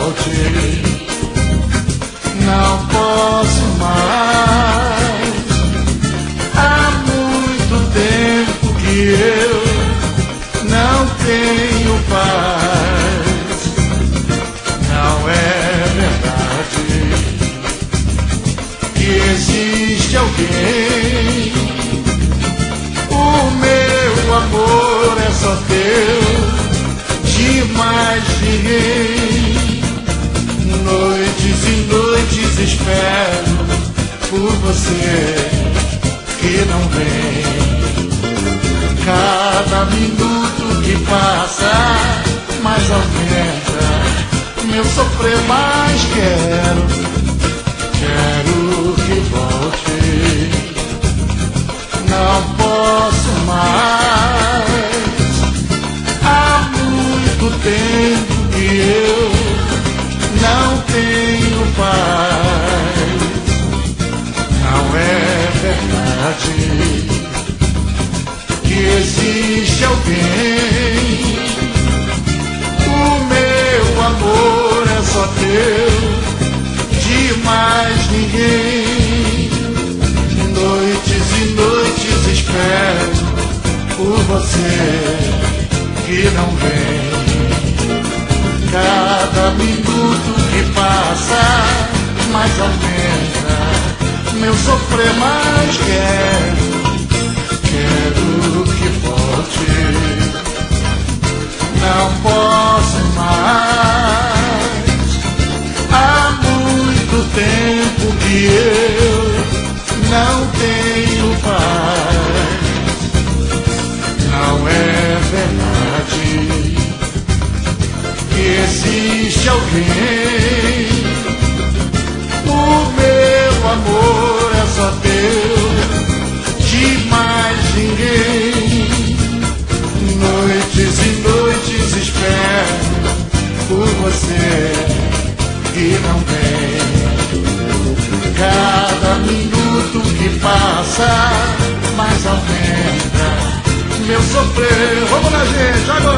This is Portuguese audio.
volte. Não posso mais. Há muito tempo que eu não tenho paz. Não é verdade que existe alguém. O meu amor é só teu, de mais ninguém. Noites e noites espero por você que não vem. Cada minuto que passa mais aumenta meu sofrer, mais quero que volte. Não posso mais. Há muito tempo que eu não tenho paz. Não é verdade que existe alguém. O meu amor é só teu, de mais ninguém. Noites e noites espero por você que não vem. Cada minuto que passa mais aumenta meu sofrer, mais quero que volte. Não posso mais. Há muito tempo que eu não tenho paz. Não é verdade que existe alguém. O meu amor é só teu, de mais ninguém. Noites e noites espero por você que não vem. Cada minuto que passa mais aumenta meu sofrer. Vamos lá, gente, agora!